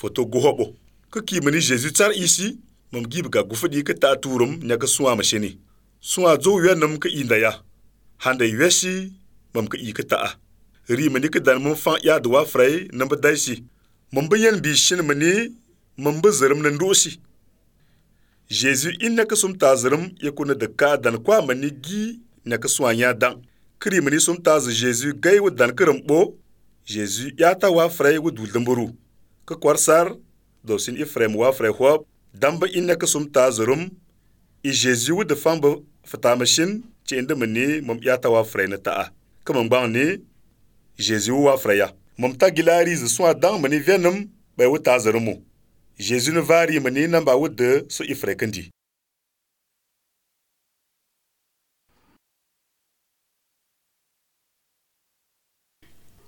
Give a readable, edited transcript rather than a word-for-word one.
Foto gohobo. Ka ki mani Jésus tsar isi, mam gib ga gufadi ka ta turum nya ka suwa mashini. Suwa zo nam ka inda ya. Handa yeshi mam ka i ka ta'a. Ri mani ka dan mam fan ya duwa frai namba daisi. Mam bayan bi shin mani mam ba zarim nan dosi. Jésus inna ka sum ta zarim ya kuna da ka dan kwa mani gi na ka suwa nya dan. Kri mani sum ta za Jésus gai wa dan kirim bo. Jésus ya ta wa frai wa dul damburu. Ka kwarsar dosin ifrem wa frai hwab. Damba inna ka sum ta zarim. I Jésus wa da fan ba fata mashin ci inda mani mam ya ta wa frai na ta'a. Ka mam bang ni Jésus wa frai ya. Mam ta gilari za suwa dan mani venum bai wa ta zarimu. Jésus ne vari mani namba wa da su ifrai kandi.